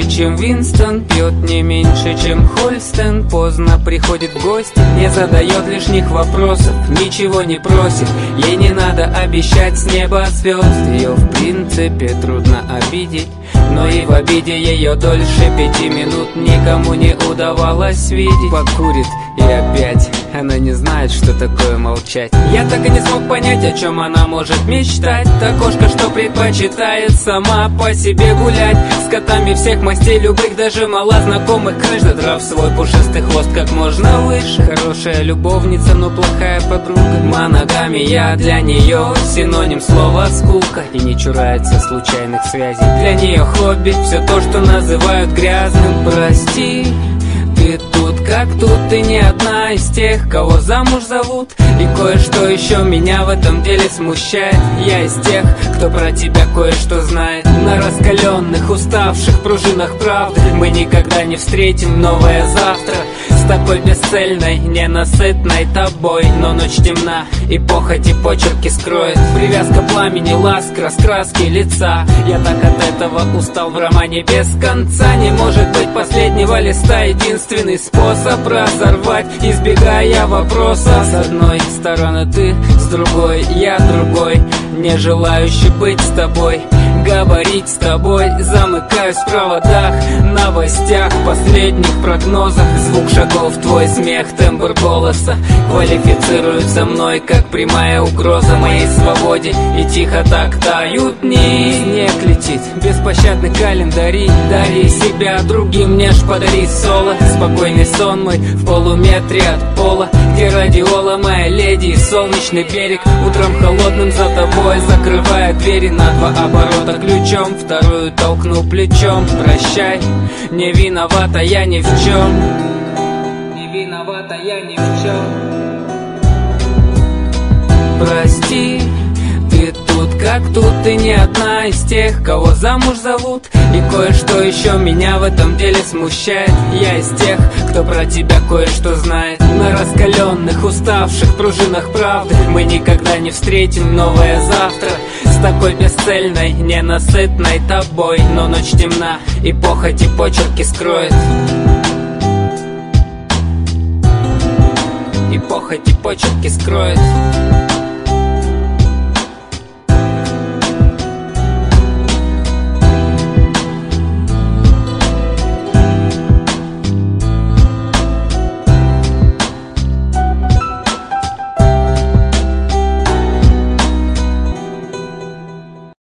больше, чем Винстон, пьет не меньше, чем Хольстен. Поздно приходит в гости, не задает лишних вопросов, ничего не просит. Ей не надо обещать с неба звезд. Ее в принципе трудно обидеть, но и в обиде ее дольше 5 минут никому не удавалось видеть. Покурит и опять она не знает, что такое молчать. Я так и не смог понять, о чем она может мечтать. Та кошка, что предпочитает сама по себе гулять, с котами всех мастей, любых, даже малознакомых крыш, задрав свой пушистый хвост как можно выше. Хорошая любовница, но плохая подруга. Моногамия для нее синоним слова скука, и не чурается случайных связей. Для нее хобби все то, что называют грязным. Прости, ты тут как тут, ты не одна из тех, кого замуж зовут. И кое-что еще меня в этом деле смущает. Я из тех, кто про тебя кое-что знает. На раскаленных, уставших пружинах правды мы никогда не встретим новое завтра. С такой бесцельной, ненасытной тобой. Но ночь темна, и похоть и почерки скроет. Привязка пламени, ласк, раскраски лица. Я так от этого устал в романе без конца. Не может быть последнего листа единственный способ разорвать, избегая вопроса. С одной стороны ты, с другой я другой, не желающий быть с тобой, говорить с тобой. Замыкаюсь в проводах, новостях, последних прогнозах. Звук шагов, твой смех, тембр голоса квалифицируются мной как прямая угроза моей свободе. И тихо так тают дни. Снег летит, беспощадный календари. Дари себя другим, не ж подари соло. Спокойный сон мой в полуметре от пола, где радиола моя леди и солнечный берег. Утром холодным за тобой закрывая двери на 2 оборота ключом, вторую толкну плечом. Прощай, не виновата я ни в чем. Не виновата я ни в чем. Прости, ты тут как тут, ты не одна из тех, кого замуж зовут. И кое-что еще меня в этом деле смущает. Я из тех, кто про тебя кое-что знает. На раскаленных, уставших пружинах правды мы никогда не встретим новое завтра. С такой бесцельной, ненасытной тобой. Но ночь темна, и похоть и почерки скроет. И похоть и почерки скроет.